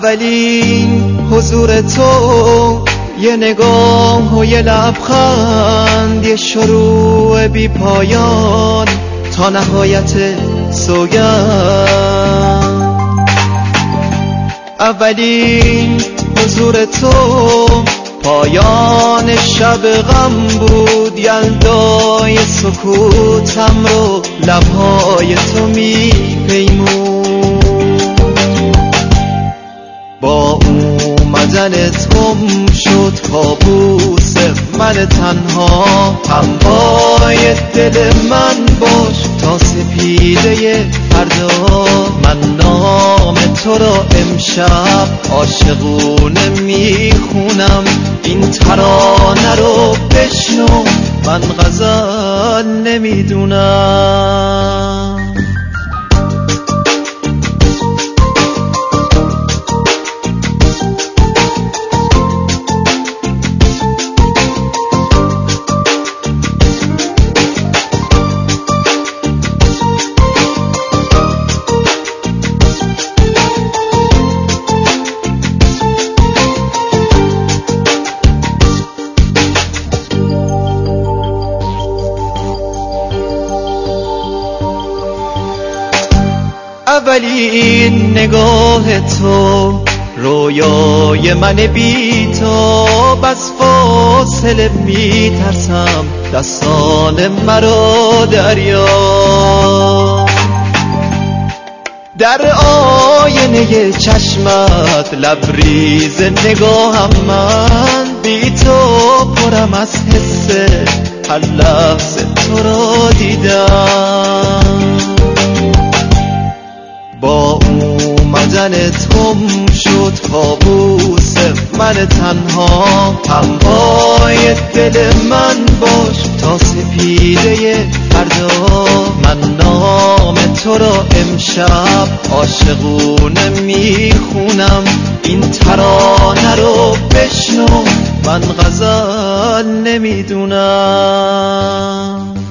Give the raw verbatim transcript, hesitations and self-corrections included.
اولین حضور تو، یه نگاه و یه لبخند، یه شروع بی پایان تا نهایت سوگند. اولین حضور تو پایان شب غم بود، یلدای سکوتم رو لبهای تو می پیمود. با اومدن تم شد کابوس من تنها، هموای دل من باش تا سپیده فردا. من نام تو را امشب عاشقونه میخونم، این ترانه رو بشنو، من غزل نمیدونم. اولین نگاه تو رویای من بی‌تاب، از فاصله میترسم دستان مرا دریا. در آینه چشمت لبریز نگاهم من، بی تو پرم از حس هر لحظه تو را دیدم. با اومدن تم شد کابوس من تنها، هموای دل من باش تا سپیده فردا. من نام تو را امشب عاشقونه میخونم، این ترانه رو بشنو، من غزل نمیدونم.